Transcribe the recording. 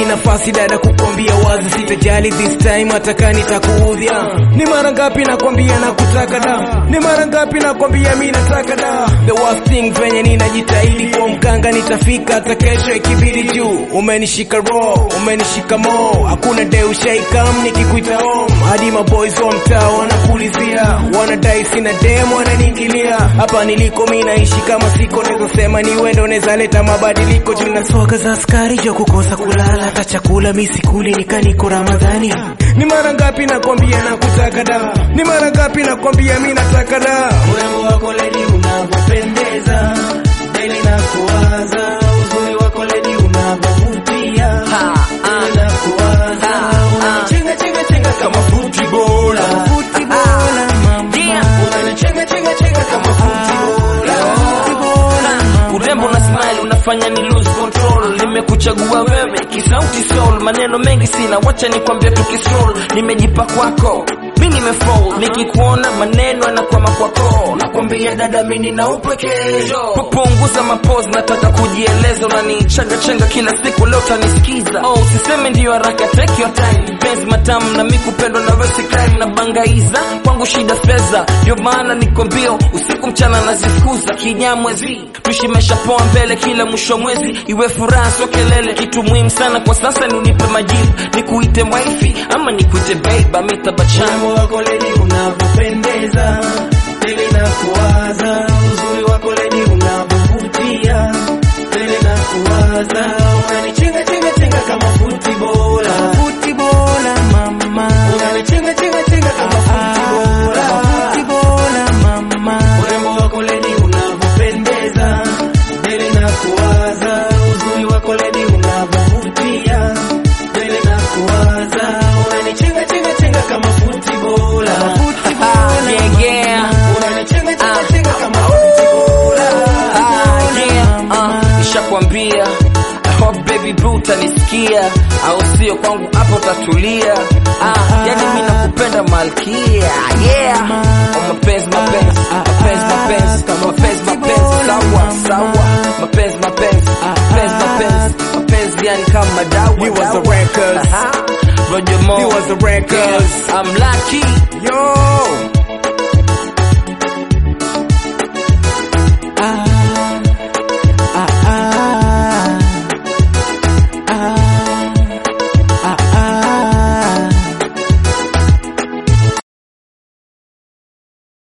nafasi dada kukwambia wazi, sitajali this time ataka nitakuudhia. Ni mara ngapi nakwambia nakutaka da, ni mara ngapi nakwambia mimi nataka da. The worst thing venye ninajitahidi kwa mkanga nitafika hata kesho ikibidi juu. Umenishika raw, umenishika mo, hakuna day ushaikam nikikuita home. Hadi maboys wa mtaa wanakulizia, wanadai sina dem wananiingilia. Hapa niliko mimi naishi kama siko, naweza sema ni wewe ndio unaweza leta mabadiliko. Juna soka za askari jo kukosa kulala, hata chakula mimi sikuli nikaniko Ramadhani. Ni mara ngapi nakwambia nakutaka da, ni mara ngapi nakwambia mimi nataka da. Urembo wako lady unapendeza, daily nakuwaza, uzuri wako lady unavutia. Nakuwaza, unachenga chenga chenga kama footballer. Footballer mama, unachenga chenga chenga kama footballer. Urembo na smile unafanya ni lose control. Nimekuchagua wewe kisauti soul, maneno mengi sina, wacha nikwambie tukisroll. Nimejipa kwako mimi nimefall, nikikuona maneno yanakwama kwako. Nakwambia dada mimi na upwekezo, kupunguza mapose nataka kujieleza. Unanichanga chenga kila siku, leo utanisikiza. Oh usiseme ndio haraka, take your time. Penzi matamu na mimi kupendwa na wewe si crime. Na bangaiza kwangu shida fedha, ndio maana niko mbio usiku mchana nazifukuza. Kinyamwezi tuishi maisha poa mbele, kila mwisho mwezi iwe furaha sio kelele. Kitu muhimu sana kwa sasa ni unipe majibu, nikuite wifi ama nikuite babe, mitabachana. Urembo wako lady unapendeza, daily nakuwaza, uzuri wako lady unavutia. Daily nakuwaza, unanichenga chenga chenga kama footballer. Footballer mama, Unanichenga chenga chenga kama footballer. footballer mama. Urembo wako lady unapendeza, daily nakuwaza, uzuri wako lady unavutia. Daily nakuwaza, unanichenga chenga chenga kama footballer. Yeah. Unanichenga chenga chenga kama footballer. Nishakwambia I hope baby boo utanisikia, au sio? Kwangu hapo utatulia. Yani mimi nakupenda malkia. Yeah. Mapenzi mapenzi mapenzi mapenzi mapenzi mapenzi sawa sawa, mapenzi mapenzi mapenzi mapenzi mapenzi yani kama dawa. We was the records. Roger Moore. We was the records. I'm lucky. Yo.